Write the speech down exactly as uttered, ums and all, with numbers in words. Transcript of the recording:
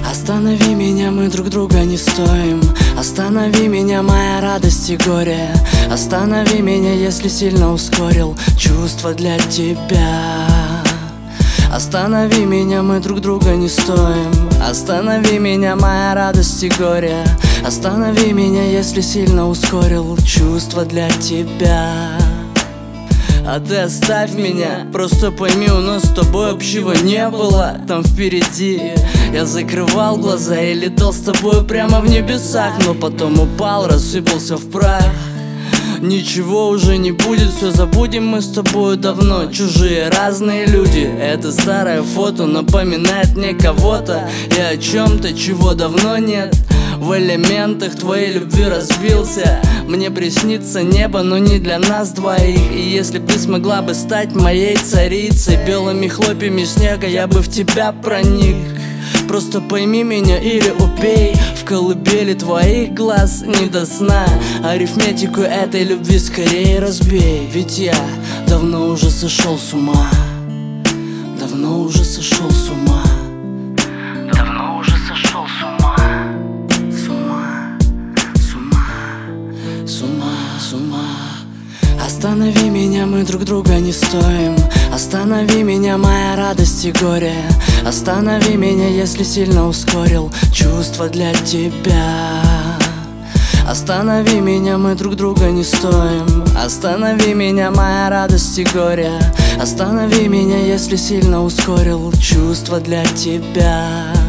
Останови меня, мы друг друга не стоим. Останови меня, моя радость и горе. Останови меня, если сильно ускорил чувства для тебя. Останови меня, мы друг друга не стоим. Останови меня, моя радость и горе. Останови меня, если сильно ускорил чувства для тебя. А ты оставь меня, просто пойми, у нас с тобой общего не было. Там впереди я закрывал глаза и летал с тобой прямо в небесах, но потом упал, рассыпался в прах. Ничего уже не будет, все забудем мы с тобой давно. Чужие разные люди, это старое фото напоминает мне кого-то и о чем-то, чего давно нет. В элементах твоей любви разбился. Мне приснится небо, но не для нас двоих. И если бы ты смогла бы стать моей царицей, белыми хлопьями снега я бы в тебя проник. Просто пойми меня или убей. В колыбели твоих глаз не до сна. Арифметику этой любви скорее разбей. Ведь я давно уже сошел с ума. Давно уже сошел с ума. Давно уже сошел с ума. С ума, с ума, с ума, с ума. Останови меня, мы друг друга не стоим. Останови меня, моя радость и горе. Останови меня, если сильно ускорил чувства для тебя. Останови меня, мы друг друга не стоим. Останови меня, моя радость и горе. Останови меня, если сильно ускорил чувства для тебя.